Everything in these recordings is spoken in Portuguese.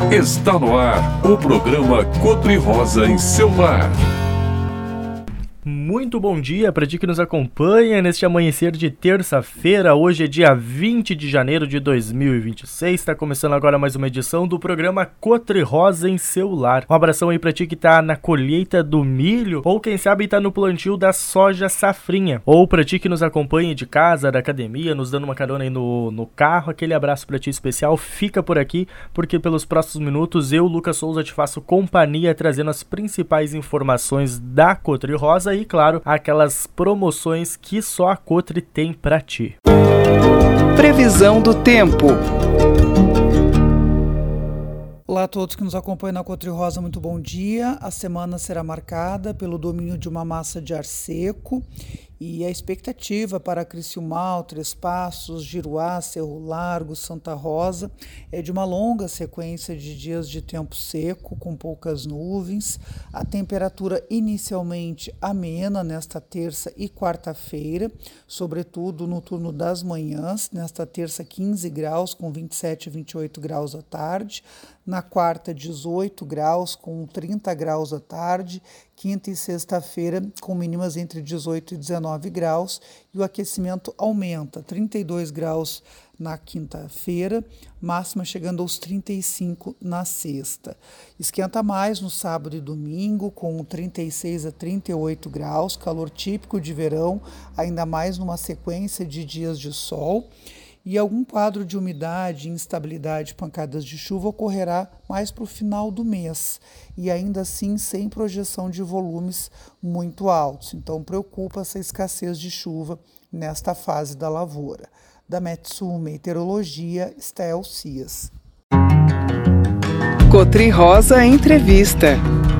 Está no ar o programa Cotri Rosa em seu lar. Muito bom dia para ti que nos acompanha neste amanhecer de terça-feira. Hoje é dia 20 de janeiro de 2026. Está começando agora mais uma edição do programa Cotri Rosa em seu lar. Um abração aí para ti que tá na colheita do milho ou quem sabe tá no plantio da soja safrinha. Ou para ti que nos acompanha de casa, da academia, nos dando uma carona aí no carro. Aquele abraço para ti especial. Fica por aqui porque pelos próximos minutos eu, Lucas Souza, te faço companhia trazendo as principais informações da Cotri Rosa e, claro, aquelas promoções que só a Cotri tem para ti. Previsão do tempo. Olá a todos que nos acompanham na Cotri Rosa, muito bom dia. A semana será marcada pelo domínio de uma massa de ar seco e a expectativa para Criciúmal, Três Passos, Giruá, Cerro Largo, Santa Rosa é de uma longa sequência de dias de tempo seco, com poucas nuvens. A temperatura inicialmente amena nesta terça e quarta-feira, sobretudo no turno das manhãs. Nesta terça, 15 graus, com 27 e 28 graus à tarde. Na quarta, 18 graus, com 30 graus à tarde. Quinta e sexta-feira, com mínimas entre 18 e 19 graus, e o aquecimento aumenta, 32 graus na quinta-feira, máxima chegando aos 35 na sexta. Esquenta mais no sábado e domingo, com 36 a 38 graus, calor típico de verão, ainda mais numa sequência de dias de sol. E algum quadro de umidade, instabilidade, pancadas de chuva ocorrerá mais para o final do mês e ainda assim sem projeção de volumes muito altos. Então preocupa essa escassez de chuva nesta fase da lavoura. Da Metsul Meteorologia, Estel Cias. Cotri Rosa Entrevista.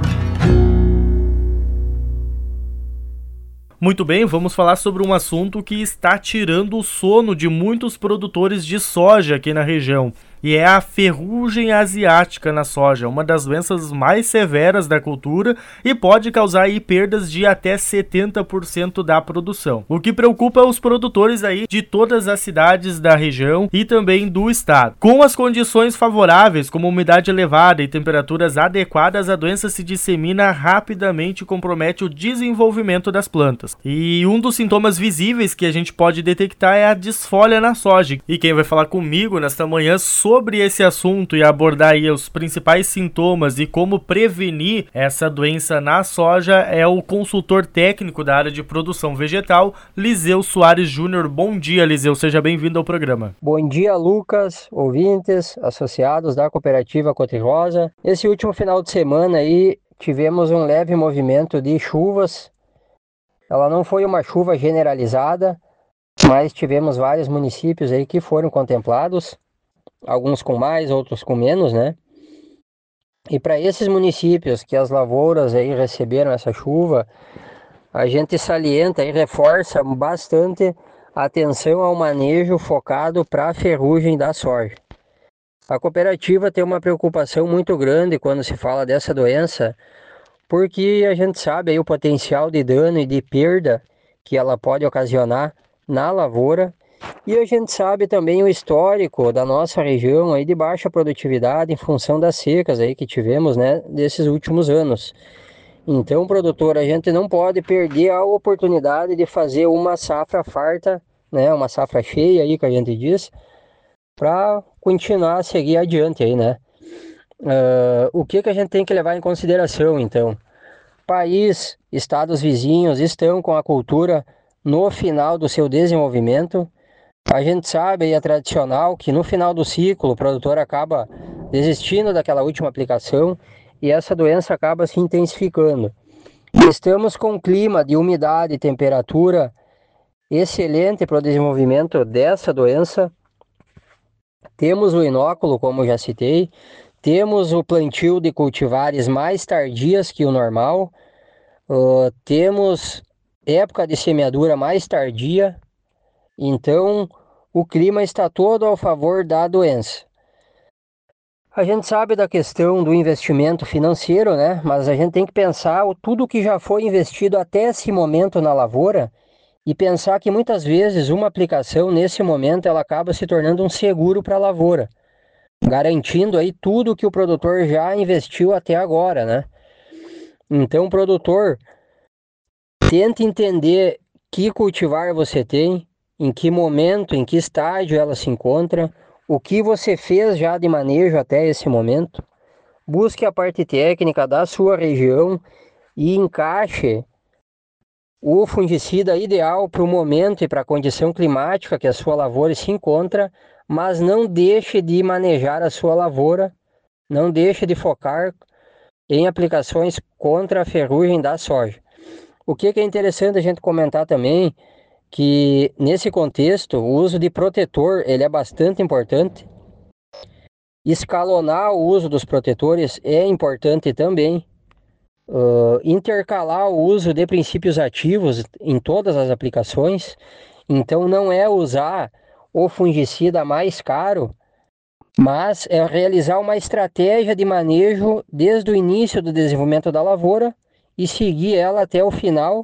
Muito bem, vamos falar sobre um assunto que está tirando o sono de muitos produtores de soja aqui na região. E é a ferrugem asiática na soja, uma das doenças mais severas da cultura e pode causar aí perdas de até 70% da produção. O que preocupa os produtores aí de todas as cidades da região e também do estado. Com as condições favoráveis, como umidade elevada e temperaturas adequadas, a doença se dissemina rapidamente e compromete o desenvolvimento das plantas. E um dos sintomas visíveis que a gente pode detectar é a desfolha na soja. E quem vai falar comigo nesta manhã sobre esse assunto e abordar aí os principais sintomas e como prevenir essa doença na soja é o consultor técnico da área de produção vegetal, Liseu Soares Júnior. Bom dia, Liseu, seja bem-vindo ao programa. Bom dia, Lucas, ouvintes, associados da cooperativa Cotri Rosa. Esse último final de semana aí tivemos um leve movimento de chuvas. Ela não foi uma chuva generalizada, mas tivemos vários municípios aí que foram contemplados. Alguns com mais, outros com menos, né? E para esses municípios que as lavouras aí receberam essa chuva, a gente salienta e reforça bastante a atenção ao manejo focado para a ferrugem da soja. A cooperativa tem uma preocupação muito grande quando se fala dessa doença, porque a gente sabe aí o potencial de dano e de perda que ela pode ocasionar na lavoura. E a gente sabe também o histórico da nossa região aí de baixa produtividade em função das secas aí que tivemos, né, desses últimos anos. Então, produtor, a gente não pode perder a oportunidade de fazer uma safra farta, né, uma safra cheia aí que a gente diz, para continuar a seguir adiante aí, né. O que a gente tem que levar em consideração, então? País, estados vizinhos estão com a cultura no final do seu desenvolvimento. A gente sabe, e é tradicional, que no final do ciclo o produtor acaba desistindo daquela última aplicação e essa doença acaba se intensificando. Estamos com um clima de umidade e temperatura excelente para o desenvolvimento dessa doença. Temos o inóculo, como já citei, temos o plantio de cultivares mais tardias que o normal, temos época de semeadura mais tardia. Então, o clima está todo ao favor da doença. A gente sabe da questão do investimento financeiro, né? Mas a gente tem que pensar tudo que já foi investido até esse momento na lavoura e pensar que muitas vezes uma aplicação nesse momento ela acaba se tornando um seguro para a lavoura. garantindo aí tudo que o produtor já investiu até agora, né? Então o produtor tenta entender que cultivar você tem, em que momento, em que estágio ela se encontra, o que você fez já de manejo até esse momento. Busque a parte técnica da sua região e encaixe o fungicida ideal para o momento e para a condição climática que a sua lavoura se encontra, mas não deixe de manejar a sua lavoura, não deixe de focar em aplicações contra a ferrugem da soja. O que é interessante a gente comentar também, que nesse contexto o uso de protetor ele é bastante importante. Escalonar o uso dos protetores é importante também. Intercalar o uso de princípios ativos em todas as aplicações. Então não é usar o fungicida mais caro, mas é realizar uma estratégia de manejo desde o início do desenvolvimento da lavoura e seguir ela até o final,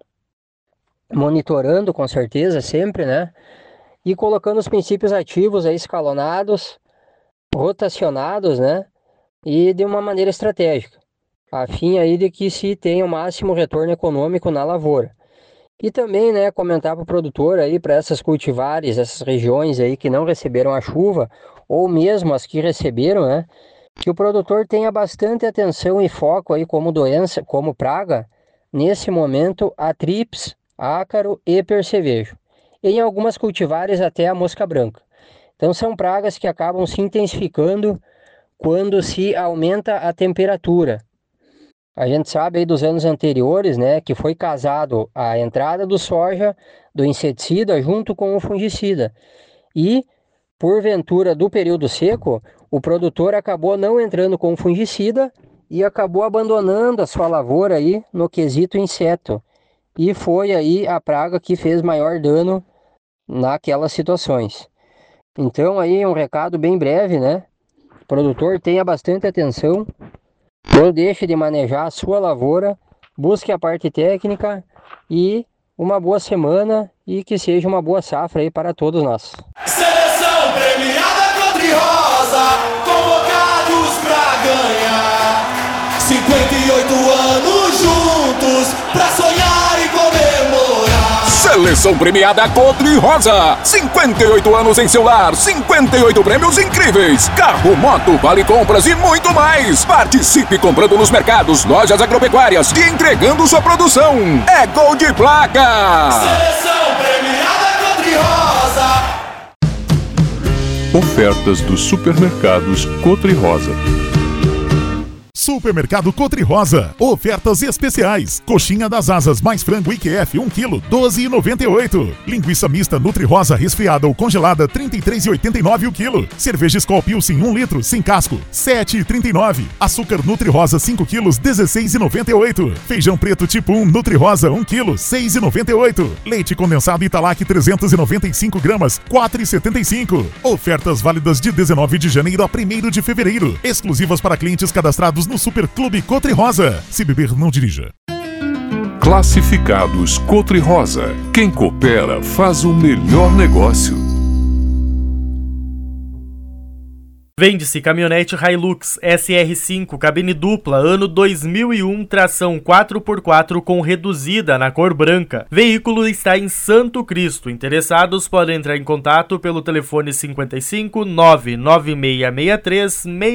monitorando com certeza sempre, né? E colocando os princípios ativos aí escalonados, rotacionados, né? E de uma maneira estratégica, a fim aí de que se tenha o máximo retorno econômico na lavoura. E também, né, comentar para o produtor aí, para essas cultivares, essas regiões aí que não receberam a chuva, ou mesmo as que receberam, né, que o produtor tenha bastante atenção e foco aí como doença, como praga, nesse momento, a trips, ácaro e percevejo. Em algumas cultivares até a mosca branca. Então são pragas que acabam se intensificando quando se aumenta a temperatura. A gente sabe aí dos anos anteriores, né, que foi casado a entrada do soja, do inseticida junto com o fungicida. E, porventura do período seco, o produtor acabou não entrando com o fungicida e acabou abandonando a sua lavoura aí no quesito inseto. E foi aí a praga que fez maior dano naquelas situações. Então aí um recado bem breve, né? O produtor tenha bastante atenção. Não deixe de manejar a sua lavoura, busque a parte técnica e uma boa semana e que seja uma boa safra aí para todos nós. Seleção premiada Cor-de-Rosa, convocados pra ganhar. 58 anos juntos pra sonhar e comemorar. Seleção premiada Cor-de-Rosa. 58 anos em seu lar, 58 prêmios incríveis. Carro, moto, vale compras e muito mais. Participe comprando nos mercados, lojas agropecuárias e entregando sua produção. É gol de placa. Seleção premiada Cor-de-Rosa. Ofertas dos supermercados Cor-de-Rosa. Supermercado Cor-de-Rosa. Ofertas especiais. Coxinha das asas mais frango IQF 1 kg, 12,98. Linguiça mista Nutri-Rosa resfriada ou congelada, 33,89 o quilo. Cerveja Skol Pilsen 1 litro, sem casco, 7,39. Açúcar Nutri-Rosa 5 kg, 16,98. Feijão preto tipo 1 Nutri-Rosa 1 kg, 6,98. Leite condensado Italac 395 gramas, 4,75. Ofertas válidas de 19 de janeiro a 1º de fevereiro. Exclusivas para clientes cadastrados no Super Clube Cor-de-Rosa. Se beber, não dirija. Classificados Cor-de-Rosa. Quem coopera faz o melhor negócio. Vende-se caminhonete Hilux SR5 cabine dupla ano 2001, tração 4x4 com reduzida na cor branca. Veículo está em Santo Cristo. Interessados podem entrar em contato pelo telefone 55 99663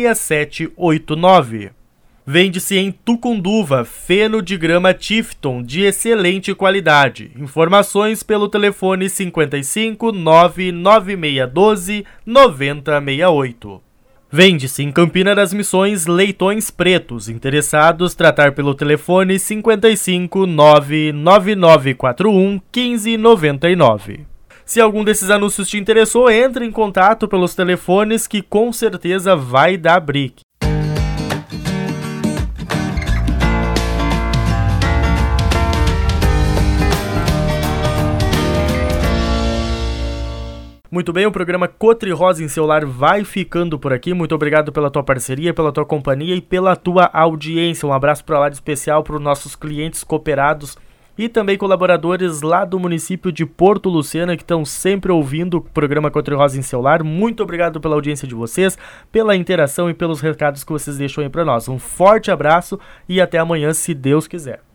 6789. Vende-se em Tucunduva feno de grama Tifton de excelente qualidade. Informações pelo telefone 55 99612 9068. Vende-se em Campina das Missões leitões pretos. Interessados tratar pelo telefone 55 99941 1599. Se algum desses anúncios te interessou, entre em contato pelos telefones que com certeza vai dar brique. Muito bem, o programa Cor-de-Rosa em seu lar vai ficando por aqui. Muito obrigado pela tua parceria, pela tua companhia e pela tua audiência. Um abraço para lá de especial para os nossos clientes cooperados e também colaboradores lá do município de Porto Lucena, que estão sempre ouvindo o programa Cotri Rosa em seu lar. Muito obrigado pela audiência de vocês, pela interação e pelos recados que vocês deixam aí para nós. Um forte abraço e até amanhã, se Deus quiser.